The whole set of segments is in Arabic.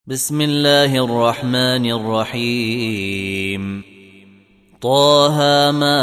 بسم الله الرحمن الرحيم. طه ما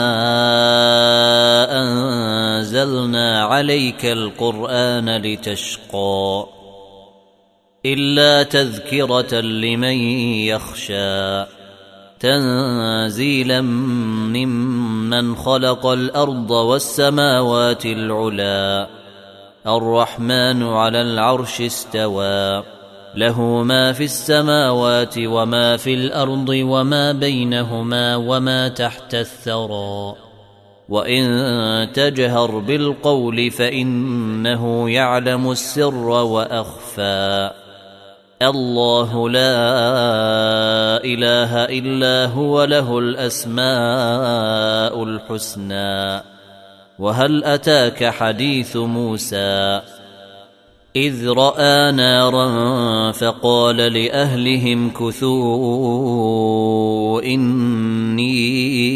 أنزلنا عليك القرآن لتشقى إلا تذكرة لمن يخشى تنزيلا ممن خلق الأرض والسماوات العلى الرحمن على العرش استوى له ما في السماوات وما في الأرض وما بينهما وما تحت الثرى وإن تجهر بالقول فإنه يعلم السر وأخفى الله لا إله إلا هو له الأسماء الحسنى. وهل أتاك حديث موسى إذ رأى نارا فقال لأهلهم كثوا إني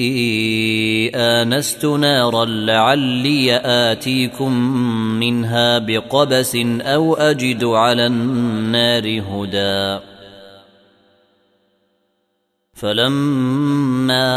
آنست نارا لعلي آتيكم منها بقبس أو أجد على النار هدى. فلما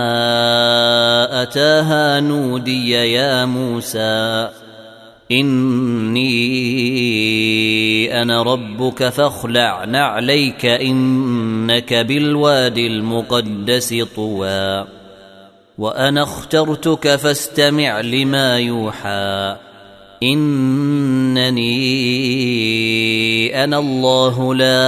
أتاها نودي يا موسى إني أنا ربك فاخلع نعليك إنك بالوادي المقدس طوى وأنا اخترتك فاستمع لما يوحى إنني أنا الله لا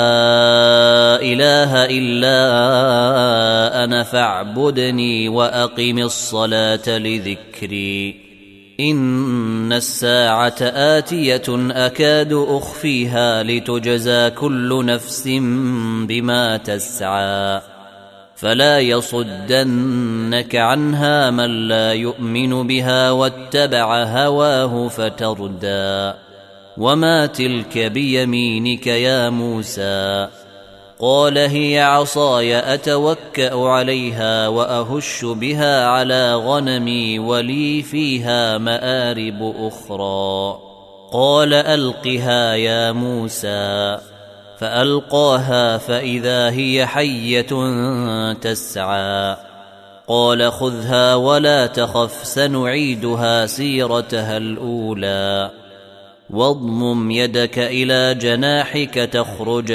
إله إلا أنا فاعبدني وأقم الصلاة لذكري إن الساعة آتية أكاد أخفيها لتجزى كل نفس بما تسعى فلا يصدنك عنها من لا يؤمن بها واتبع هواه فتردى. وما تلك بيمينك يا موسى قال هي عصاي أتوكأ عليها وأهش بها على غنمي ولي فيها مآرب أخرى. قال ألقها يا موسى فألقاها فإذا هي حية تسعى قال خذها ولا تخف سنعيدها سيرتها الأولى واضمم يدك إلى جناحك تخرج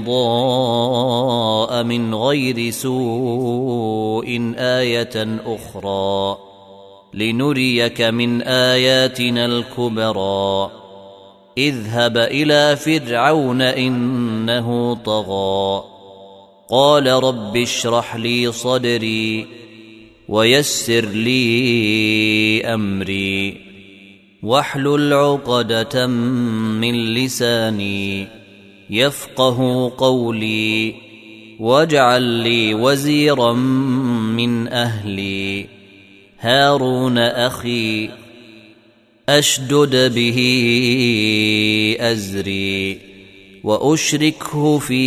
بيضاء من غير سوء آية أخرى لنريك من آياتنا الكبرى. اذهب إلى فرعون إنه طغى قال رب اشرح لي صدري ويسر لي أمري واحلل عقدة من لساني يفقه قولي واجعل لي وزيرا من أهلي هارون أخي أشدد به أزري وأشركه في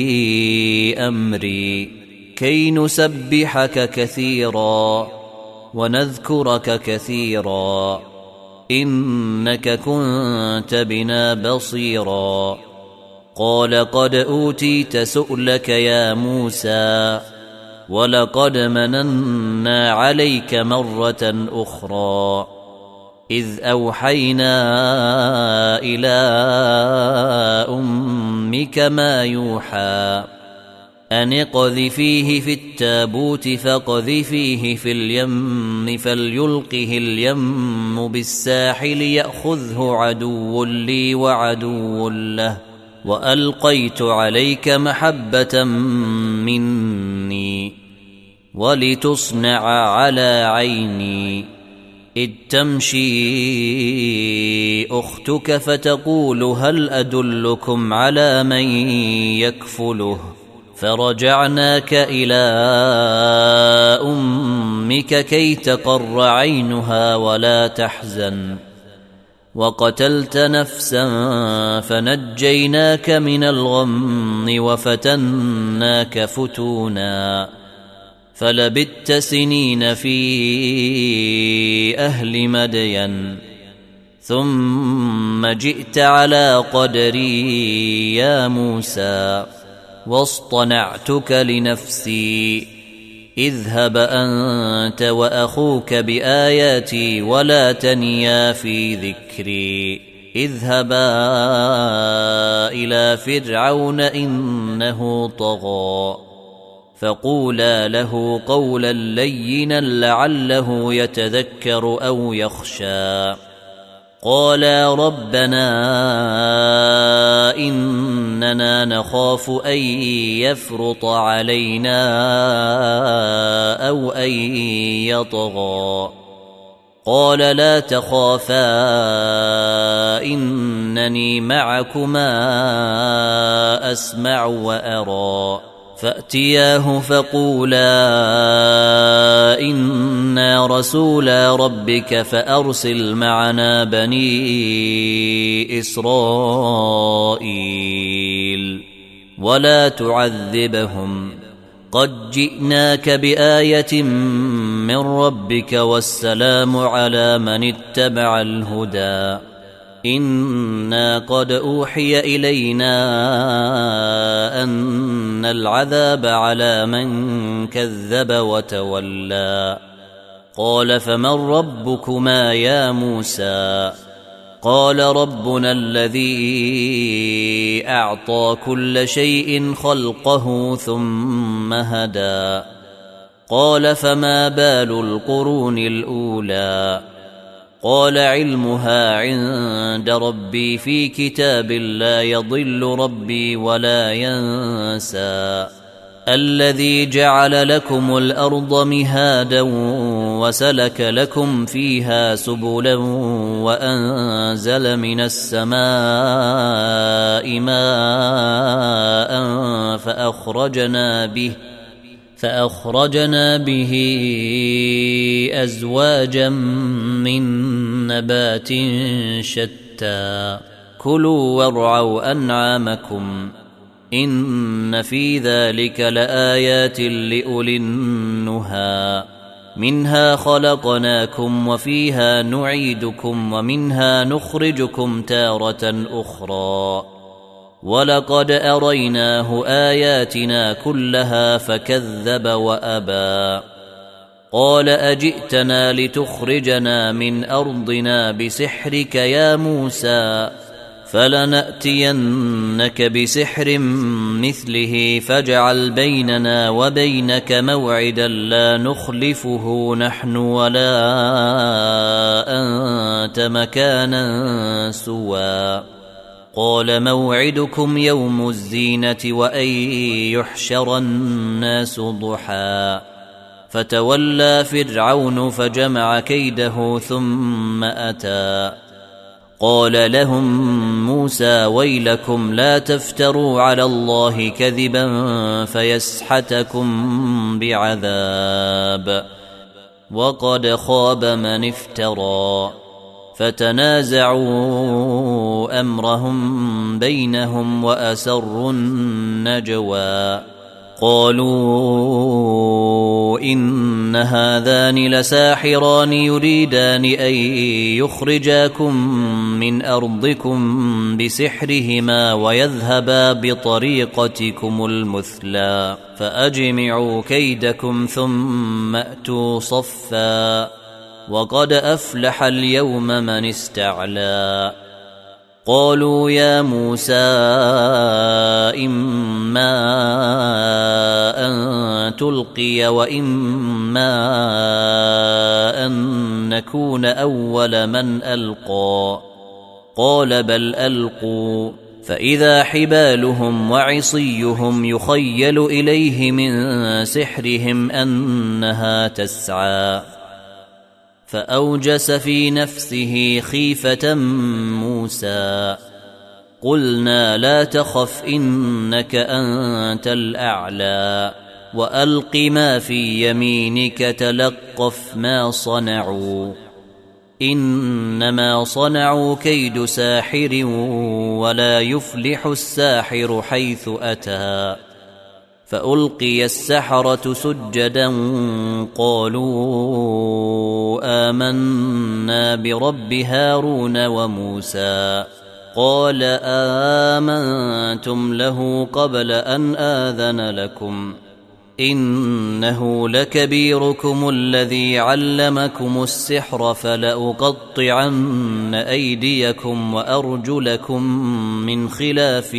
أمري كي نسبحك كثيرا ونذكرك كثيرا إنك كنت بنا بصيرا. قال قد أوتيت سؤلك يا موسى ولقد مننا عليك مرة أخرى إذ أوحينا إلى أمك ما يوحى أن اقذفيه في التابوت فاقذفيه في اليم فليلقه اليم بالساحل يأخذه عدو لي وعدو له وألقيت عليك محبة مني ولتصنع على عيني إذ تمشي أختك فتقول هل أدلكم على من يكفله فرجعناك إلى أمك كي تقر عينها ولا تحزن وقتلت نفسا فنجيناك من الغم وفتناك فتونا فلبثت سنين في أهل مدين ثم جئت على قدري يا موسى واصطنعتك لنفسي اذهب أنت وأخوك بآياتي ولا تنيا في ذكري اذهبا إلى فرعون إنه طغى فقولا له قولا لينا لعله يتذكر أو يخشى قالا ربنا إننا نخاف أن يفرط علينا أو أن يطغى قال لا تخافا إنني معكما أسمع وأرى فأتياه فقولا إنا رسولا ربك فأرسل معنا بني إسرائيل ولا تعذبهم قد جئناك بآية من ربك والسلام على من اتبع الهدى إنا قد أوحي إلينا أن العذاب على من كذب وتولى قال فمن ربكما يا موسى قال ربنا الذي أعطى كل شيء خلقه ثم هدى قال فما بال القرون الأولى قال علمها عند ربي في كتاب لا يضل ربي ولا ينسى الذي جعل لكم الأرض مهادا وسلك لكم فيها سبلا وأنزل من السماء ماء فأخرجنا به أزواجا من نبات شتى كلوا وارعوا أنعامكم إن في ذلك لآيات لأولي النهى منها خلقناكم وفيها نعيدكم ومنها نخرجكم تارة أخرى ولقد أريناه آياتنا كلها فكذب وأبى قال أجئتنا لتخرجنا من أرضنا بسحرك يا موسى فلنأتينك بسحر مثله فاجعل بيننا وبينك موعدا لا نخلفه نحن ولا أنت مكانا سوى قال موعدكم يوم الزينة وأن يحشر الناس ضحى فتولى فرعون فجمع كيده ثم أتى قال لهم موسى ويلكم لا تفتروا على الله كذبا فيسحتكم بعذاب وقد خاب من افترى فتنازعوا أمرهم بينهم وأسروا النجوى قالوا إن هذان لساحران يريدان أن يخرجاكم من أرضكم بسحرهما ويذهبا بطريقتكم المثلى فأجمعوا كيدكم ثم أتوا صفا وقد أفلح اليوم من استعلى قالوا يا موسى إما أن تلقي وإما أن نكون أول من ألقى قال بل ألقوا فإذا حبالهم وعصيهم يخيل إليه من سحرهم أنها تسعى فأوجس في نفسه خيفة موسى قلنا لا تخف إنك أنت الأعلى وألق ما في يمينك تلقف ما صنعوا إنما صنعوا كيد ساحر ولا يفلح الساحر حيث أتى فألقي السحرة سجدا قالوا آمنا برب هارون وموسى قال آمنتم له قبل أن آذن لكم إنه لكبيركم الذي علمكم السحر فلأقطعن أيديكم وأرجلكم من خلاف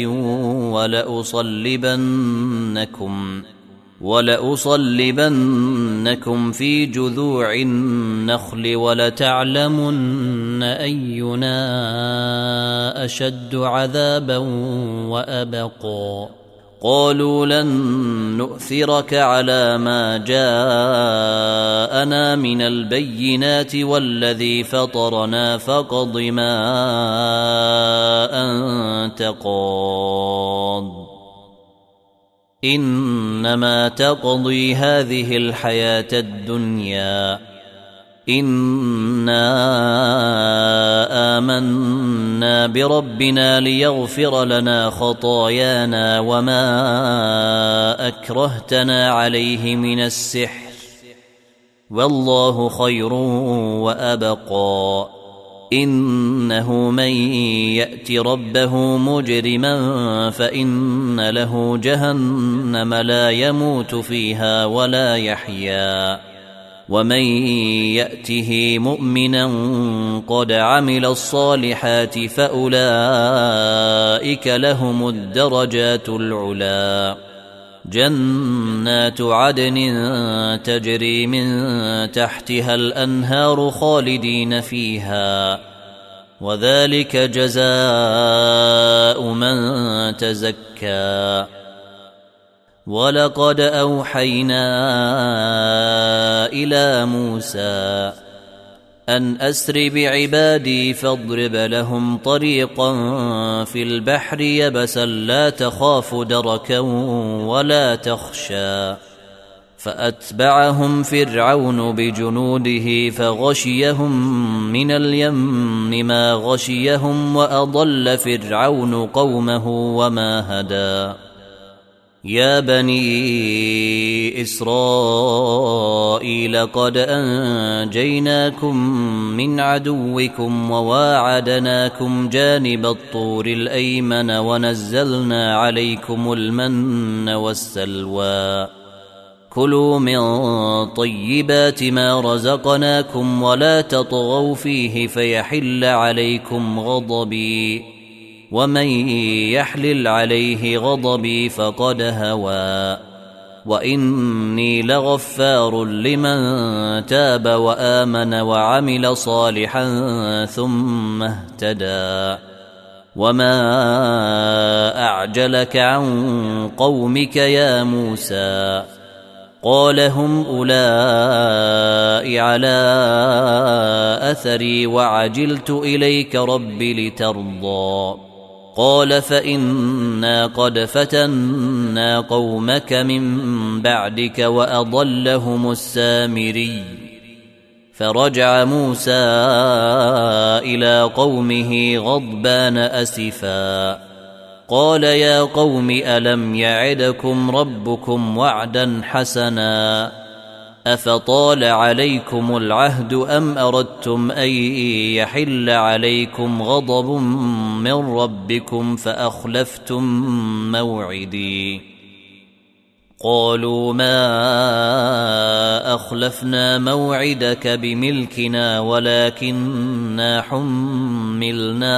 ولأصلبنكم في جذوع النخل ولتعلمن أينا أشد عذابا وأبقى قالوا لن نؤثرك على ما جاءنا من البينات والذي فطرنا فاقض ما أنت قاض إنما تقضي هذه الحياة الدنيا إنا آمنا بربنا ليغفر لنا خطايانا وما أكرهتنا عليه من السحر والله خير وأبقى إنه من يأت ربه مجرما فإن له جهنم لا يموت فيها ولا يحيا ومن يأته مؤمنا قد عمل الصالحات فأولئك لهم الدرجات العلا جنات عدن تجري من تحتها الأنهار خالدين فيها وذلك جزاء من تزكى ولقد أوحينا إلى موسى أن أسر بعبادي فاضرب لهم طريقا في البحر يبسا لا تخاف دركا ولا تخشى فأتبعهم فرعون بجنوده فغشيهم من اليم ما غشيهم وأضل فرعون قومه وما هدى يا بني إسرائيل قد أنجيناكم من عدوكم وواعدناكم جانب الطور الأيمن ونزلنا عليكم المن والسلوى كلوا من طيبات ما رزقناكم ولا تطغوا فيه فيحل عليكم غضبي ومن يحلل عليه غضبي فقد هوى وإني لغفار لمن تاب وآمن وعمل صالحا ثم اهتدى وما أعجلك عن قومك يا موسى قال هم أولئك على أثري وعجلت إليك رب لترضى قال فإنا قد فتنا قومك من بعدك وأضلهم السامري فرجع موسى إلى قومه غضبان أسفا قال يا قوم ألم يعدكم ربكم وعدا حسنا أفطال عليكم العهد أم أردتم أن يحل عليكم غضب من ربكم فأخلفتم موعدي قالوا ما أخلفنا موعدك بملكنا ولكننا حملنا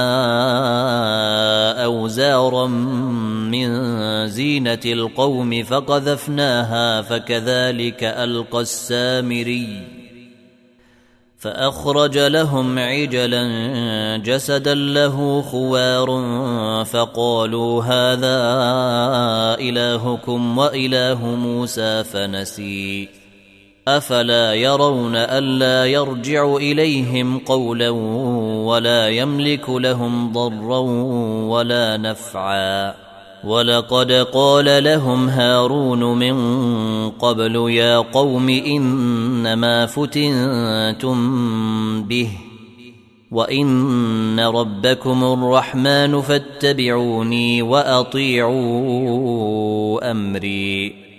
أوزارا من زينة القوم فقذفناها فكذلك ألقى السامري فأخرج لهم عجلا جسدا له خوار فقالوا هذا إلهكم وإله موسى فنسي أفلا يرون ألا يرجع إليهم قولا ولا يملك لهم ضرا ولا نفعا ولقد قال لهم هارون من قبل يا قوم إنما فتنتم به وإن ربكم الرحمن فاتبعوني وأطيعوا أمري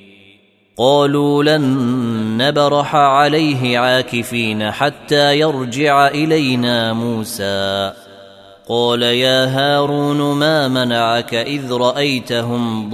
قالوا لن نبرح عليه عاكفين حتى يرجع إلينا موسى. قال يا هارون ما منعك إذ رأيتهم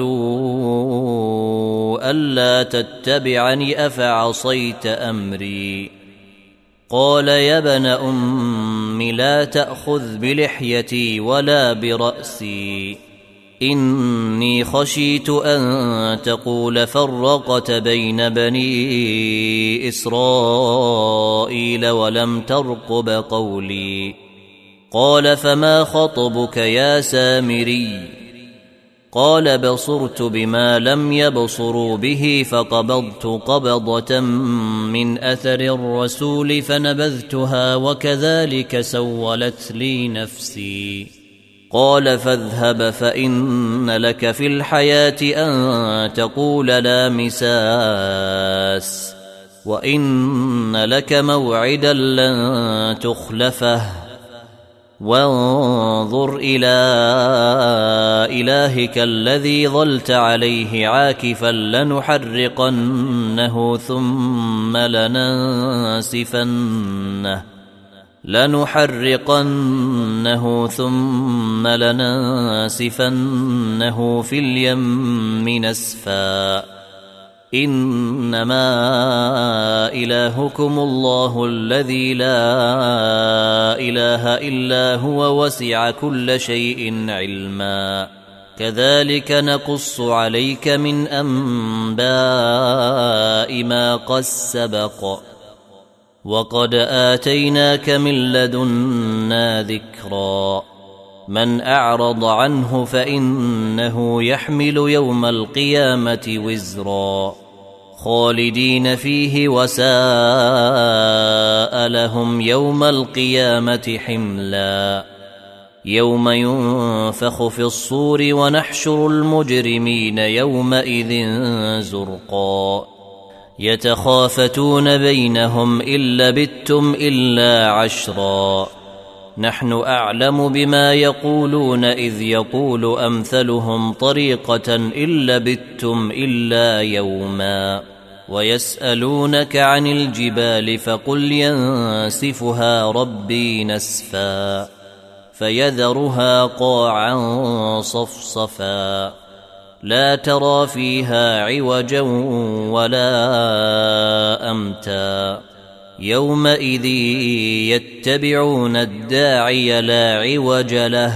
ضلوا ألا تتبعني أفعصيت أمري؟ قال يا ابن أم لا تأخذ بلحيتي ولا برأسي، إني خشيت أن تقول فرقت بين بني إسرائيل ولم ترقب قولي. قال فما خطبك يا سامري؟ قال بصرت بما لم يبصروا به فقبضت قبضة من أثر الرسول فنبذتها وكذلك سولت لي نفسي. قال فاذهب فإن لك في الحياة أن تقول لا مساس، وإن لك موعدا لن تخلفه، وانظر إلى إلهك الذي ظلت عليه عاكفا لنحرقنه ثم لننسفنه في اليم نسفا. إنما إلهكم الله الذي لا إله إلا هو وسع كل شيء علما. كذلك نقص عليك من أنباء ما قد سبق، وقد آتيناك من لدنا ذكرا. من أعرض عنه فإنه يحمل يوم القيامة وزرا خالدين فيه وساء لهم يوم القيامة حملا. يوم ينفخ في الصور ونحشر المجرمين يومئذ زرقا يتخافتون بينهم إن لبثتم إلا عشرا نحن أعلم بما يقولون إذ يقول أمثلهم طريقة إن لبثتم إلا يوما. ويسألونك عن الجبال فقل ينسفها ربي نسفا فيذرها قاعا صفصفا لا ترى فيها عوجا ولا أمتا. يومئذ يتبعون الداعي لا عوج له،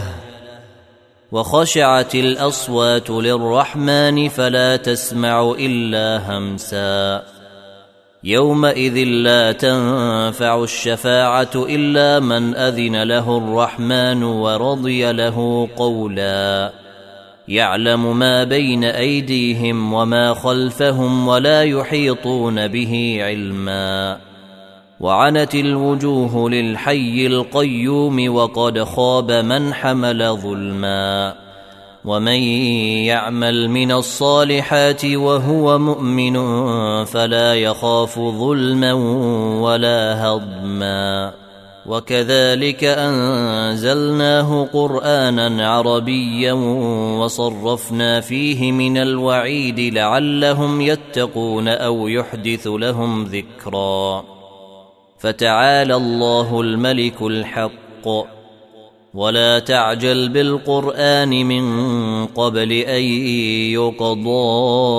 وخشعت الأصوات للرحمن فلا تسمع إلا همسا. يومئذ لا تنفع الشفاعة إلا من أذن له الرحمن ورضي له قولا. يعلم ما بين أيديهم وما خلفهم ولا يحيطون به علما. وعنت الوجوه للحي القيوم وقد خاب من حمل ظلما. ومن يعمل من الصالحات وهو مؤمن فلا يخاف ظلما ولا هضما. وكذلك أنزلناه قرآنا عربيا وصرفنا فيه من الوعيد لعلهم يتقون أو يحدث لهم ذكرا. فتعالى الله الملك الحق ولا تعجل بالقرآن من قبل أن يقضى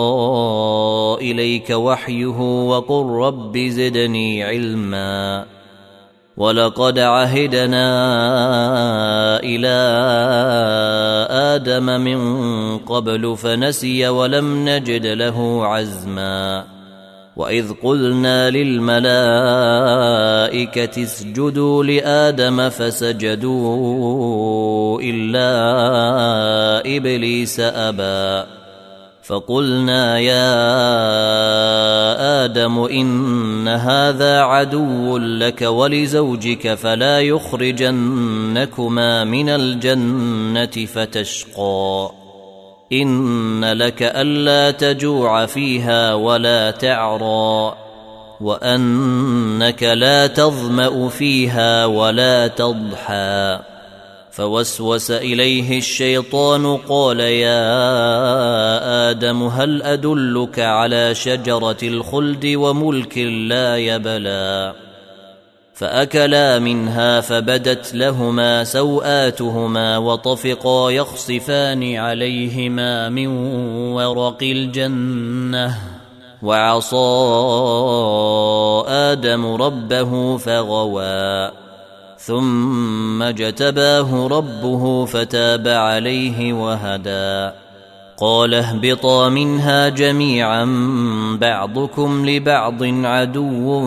إليك وحيه وقل رب زدني علما. ولقد عهدنا إلى آدم من قبل فنسي ولم نجد له عزما. وإذ قلنا للملائكة اسجدوا لآدم فسجدوا إلا إبليس أبى. فقلنا يا آدم إن هذا عدو لك ولزوجك فلا يخرجنكما من الجنة فتشقى. إن لك ألا تجوع فيها ولا تعرى وأنك لا تظمأ فيها ولا تضحى فوسوس إليه الشيطان قال يا آدم هل أدلك على شجرة الخلد وملك لا يبلى فأكلا منها فبدت لهما سوآتهما وطفقا يخصفان عليهما من ورق الجنة وعصى آدم ربه فغوى ثم اجتباه ربه فتاب عليه وهدى قال اهبطا منها جميعا بعضكم لبعض عدو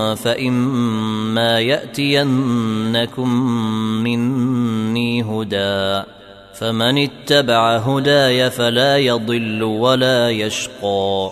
فإما يأتينكم مني هدى فمن اتبع هداي فلا يضل ولا يشقى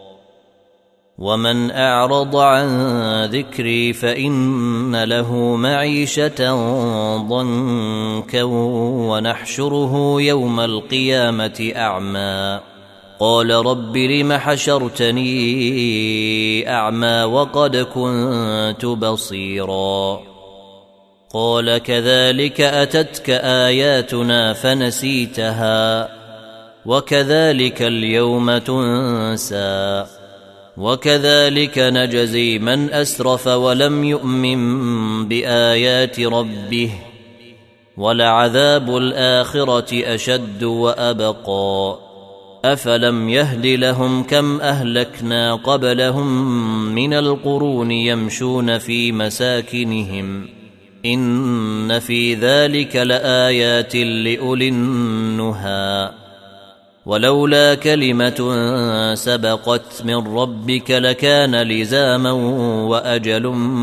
ومن أعرض عن ذكري فإن له معيشة ضنكا ونحشره يوم القيامة أعمى قال رب لم حشرتني أعمى وقد كنت بصيرا قال كذلك أتتك آياتنا فنسيتها وكذلك اليوم تنسى وكذلك نجزي من أسرف ولم يؤمن بآيات ربه ولعذاب الآخرة أشد وأبقى أفلم يهد لهم كم أهلكنا قبلهم من القرون يمشون في مساكنهم إن في ذلك لآيات لأولي النهى ولولا كلمة سبقت من ربك لكان لزاما وأجل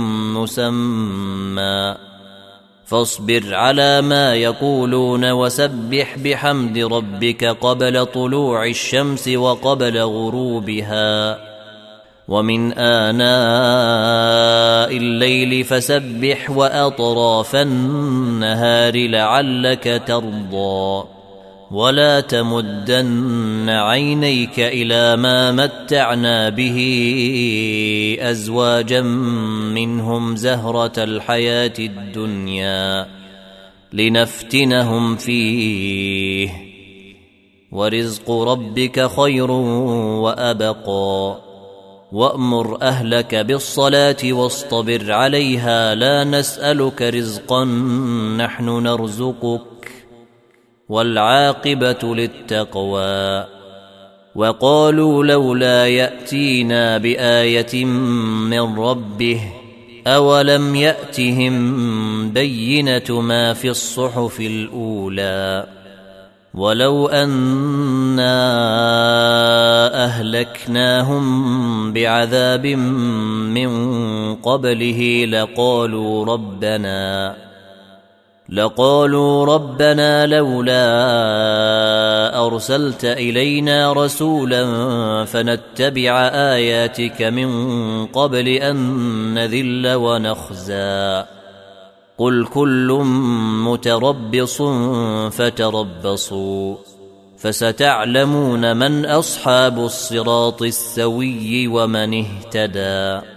مسمى فاصبر على ما يقولون وسبح بحمد ربك قبل طلوع الشمس وقبل غروبها ومن آناء الليل فسبح وأطراف النهار لعلك ترضى ولا تمدن عينيك إلى ما متعنا به أزواجا منهم زهرة الحياة الدنيا لنفتنهم فيه ورزق ربك خير وأبقى وأمر أهلك بالصلاة واصطبر عليها لا نسألك رزقا نحن نرزقك والعاقبة للتقوى وقالوا لولا يأتينا بآية من ربه أولم يأتهم بينة ما في الصحف الأولى ولو أنا أهلكناهم بعذاب من قبله لقالوا ربنا لولا أرسلت إلينا رسولا فنتبع آياتك من قبل أن نذل ونخزى قل كل متربص فتربصوا فستعلمون من أصحاب الصراط السوي ومن اهتدى